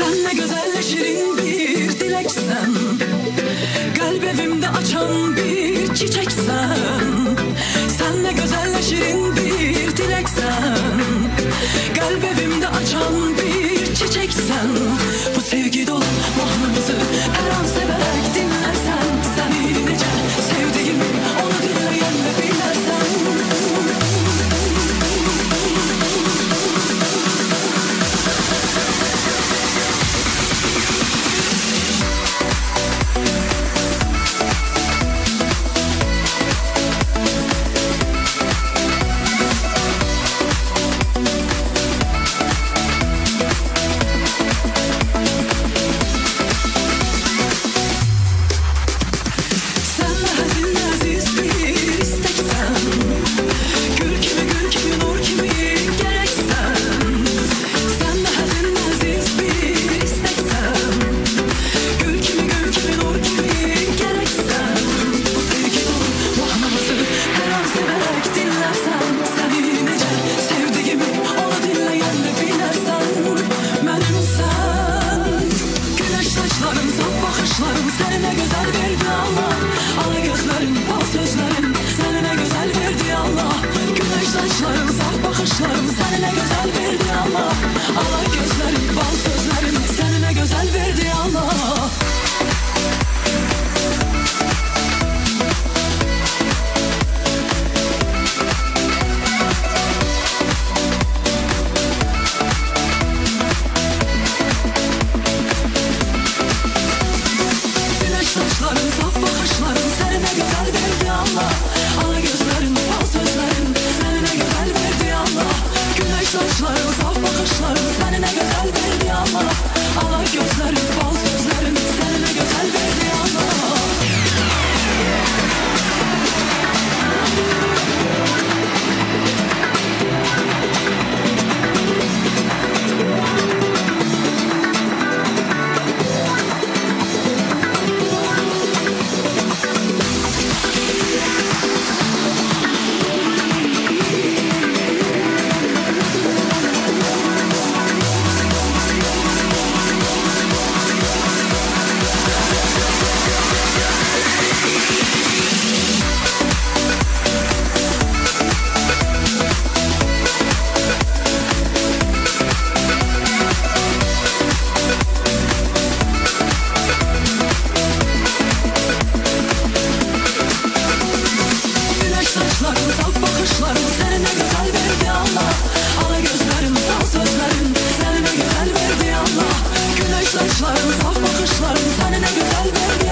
Sen ne güzel şirin bir dileksen, kalp evimde açan bir çiçeksen. Sen ne güzel şirin bir dileksen, kalp evimde açan bir çiçeksen. Bu sevgi dolu mahnımızı her an severek dinlersen, seni nece sevdiğimi onu dinleyen de bilmezsen. Saçların, saf bakışların, sen ne güzel verdi